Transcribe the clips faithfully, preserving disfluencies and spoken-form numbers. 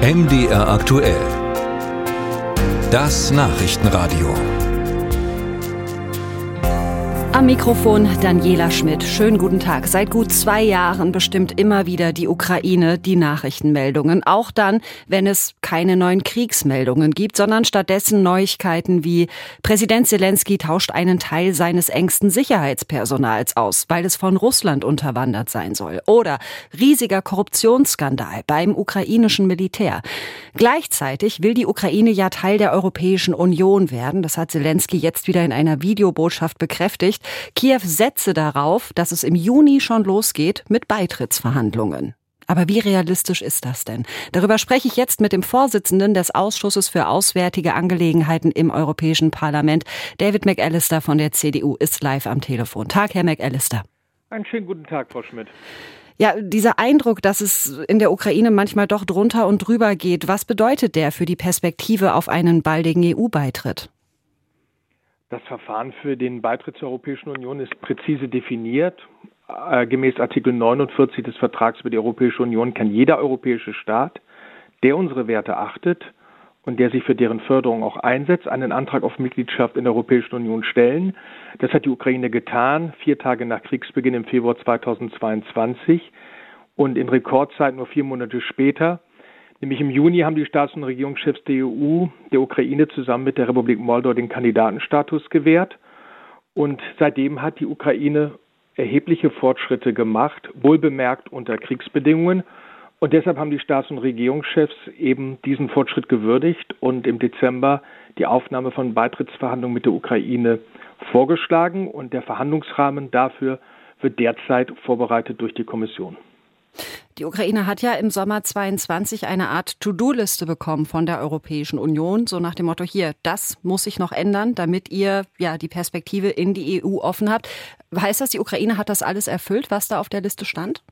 M D R aktuell. Das Nachrichtenradio. Am Mikrofon Daniela Schmidt. Schönen guten Tag. Seit gut zwei Jahren bestimmt immer wieder die Ukraine die Nachrichtenmeldungen. Auch dann, wenn es keine neuen Kriegsmeldungen gibt, sondern stattdessen Neuigkeiten wie Präsident Selenskyj tauscht einen Teil seines engsten Sicherheitspersonals aus, weil es von Russland unterwandert sein soll. Oder riesiger Korruptionsskandal beim ukrainischen Militär. Gleichzeitig will die Ukraine ja Teil der Europäischen Union werden. Das hat Selenskyj jetzt wieder in einer Videobotschaft bekräftigt. Kiew setze darauf, dass es im Juni schon losgeht mit Beitrittsverhandlungen. Aber wie realistisch ist das denn? Darüber spreche ich jetzt mit dem Vorsitzenden des Ausschusses für Auswärtige Angelegenheiten im Europäischen Parlament. David McAllister von der C D U ist live am Telefon. Tag, Herr McAllister. Einen schönen guten Tag, Frau Schmidt. Ja, dieser Eindruck, dass es in der Ukraine manchmal doch drunter und drüber geht, was bedeutet der für die Perspektive auf einen baldigen E U-Beitritt? Das Verfahren für den Beitritt zur Europäischen Union ist präzise definiert. Äh, gemäß Artikel neunundvierzig des Vertrags über die Europäische Union kann jeder europäische Staat, der unsere Werte achtet und der sich für deren Förderung auch einsetzt, einen Antrag auf Mitgliedschaft in der Europäischen Union stellen. Das hat die Ukraine getan, vier Tage nach Kriegsbeginn im Februar zweitausendzweiundzwanzig und in Rekordzeit nur vier Monate später. Nämlich im Juni haben die Staats- und Regierungschefs der E U der Ukraine zusammen mit der Republik Moldau den Kandidatenstatus gewährt. Und seitdem hat die Ukraine erhebliche Fortschritte gemacht, wohlbemerkt unter Kriegsbedingungen. Und deshalb haben die Staats- und Regierungschefs eben diesen Fortschritt gewürdigt und im Dezember die Aufnahme von Beitrittsverhandlungen mit der Ukraine vorgeschlagen. Und der Verhandlungsrahmen dafür wird derzeit vorbereitet durch die Kommission. Die Ukraine hat ja im Sommer zweiundzwanzig eine Art To-Do-Liste bekommen von der Europäischen Union, so nach dem Motto, hier, das muss sich noch ändern, damit ihr ja die Perspektive in die E U offen habt. Heißt das, die Ukraine hat das alles erfüllt, was da auf der Liste stand?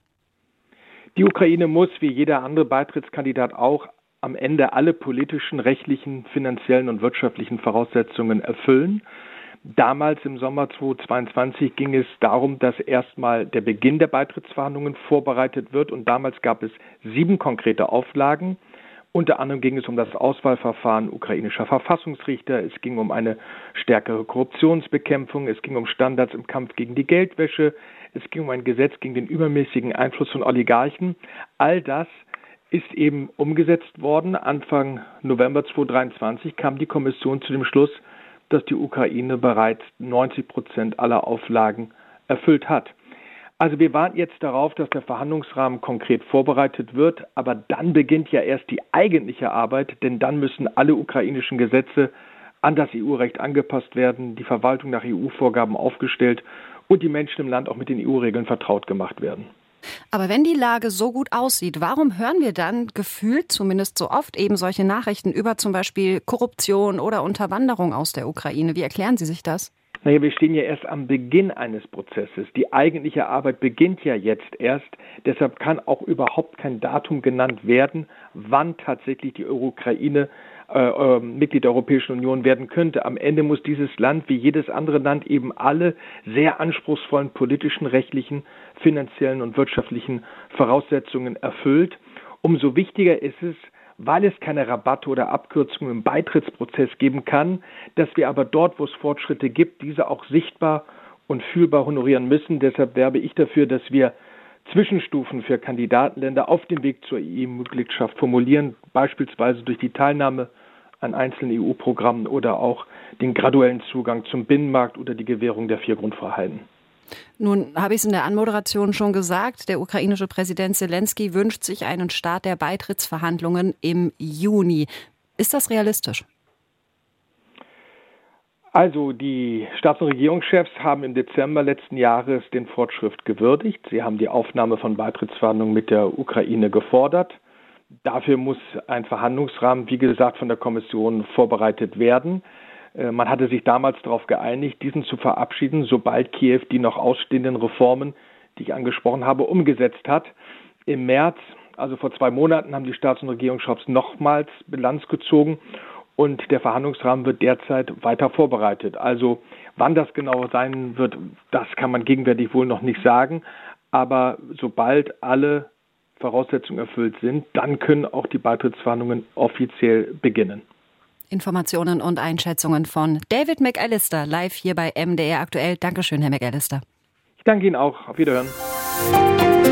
Die Ukraine muss, wie jeder andere Beitrittskandidat auch, am Ende alle politischen, rechtlichen, finanziellen und wirtschaftlichen Voraussetzungen erfüllen. Damals im Sommer zweitausendzweiundzwanzig ging es darum, dass erstmal der Beginn der Beitrittsverhandlungen vorbereitet wird. Und damals gab es sieben konkrete Auflagen. Unter anderem ging es um das Auswahlverfahren ukrainischer Verfassungsrichter. Es ging um eine stärkere Korruptionsbekämpfung. Es ging um Standards im Kampf gegen die Geldwäsche. Es ging um ein Gesetz gegen den übermäßigen Einfluss von Oligarchen. All das ist eben umgesetzt worden. Anfang November zweitausenddreiundzwanzig kam die Kommission zu dem Schluss, dass die Ukraine bereits neunzig Prozent aller Auflagen erfüllt hat. Also wir warten jetzt darauf, dass der Verhandlungsrahmen konkret vorbereitet wird, aber dann beginnt ja erst die eigentliche Arbeit, denn dann müssen alle ukrainischen Gesetze an das E U-Recht angepasst werden, die Verwaltung nach E U-Vorgaben aufgestellt und die Menschen im Land auch mit den E U-Regeln vertraut gemacht werden. Aber wenn die Lage so gut aussieht, warum hören wir dann gefühlt zumindest so oft eben solche Nachrichten über zum Beispiel Korruption oder Unterwanderung aus der Ukraine? Wie erklären Sie sich das? Naja, wir stehen ja erst am Beginn eines Prozesses. Die eigentliche Arbeit beginnt ja jetzt erst. Deshalb kann auch überhaupt kein Datum genannt werden, wann tatsächlich die Ukraine äh, äh, Mitglied der Europäischen Union werden könnte. Am Ende muss dieses Land, wie jedes andere Land, eben alle sehr anspruchsvollen politischen, rechtlichen, finanziellen und wirtschaftlichen Voraussetzungen erfüllt. Umso wichtiger ist es, weil es keine Rabatte oder Abkürzungen im Beitrittsprozess geben kann, dass wir aber dort, wo es Fortschritte gibt, diese auch sichtbar und fühlbar honorieren müssen. Deshalb werbe ich dafür, dass wir Zwischenstufen für Kandidatenländer auf dem Weg zur E U-Mitgliedschaft formulieren, beispielsweise durch die Teilnahme an einzelnen E U-Programmen oder auch den graduellen Zugang zum Binnenmarkt oder die Gewährung der vier Grundfreiheiten. Nun habe ich es in der Anmoderation schon gesagt, der ukrainische Präsident Selenskyj wünscht sich einen Start der Beitrittsverhandlungen im Juni. Ist das realistisch? Also die Staats- und Regierungschefs haben im Dezember letzten Jahres den Fortschritt gewürdigt. Sie haben die Aufnahme von Beitrittsverhandlungen mit der Ukraine gefordert. Dafür muss ein Verhandlungsrahmen, wie gesagt, von der Kommission vorbereitet werden. Man hatte sich damals darauf geeinigt, diesen zu verabschieden, sobald Kiew die noch ausstehenden Reformen, die ich angesprochen habe, umgesetzt hat. Im März, also vor zwei Monaten, haben die Staats- und Regierungschefs nochmals Bilanz gezogen und der Verhandlungsrahmen wird derzeit weiter vorbereitet. Also wann das genau sein wird, das kann man gegenwärtig wohl noch nicht sagen. Aber sobald alle Voraussetzungen erfüllt sind, dann können auch die Beitrittsverhandlungen offiziell beginnen. Informationen und Einschätzungen von David McAllister live hier bei M D R aktuell. Dankeschön, Herr McAllister. Ich danke Ihnen auch. Auf Wiederhören.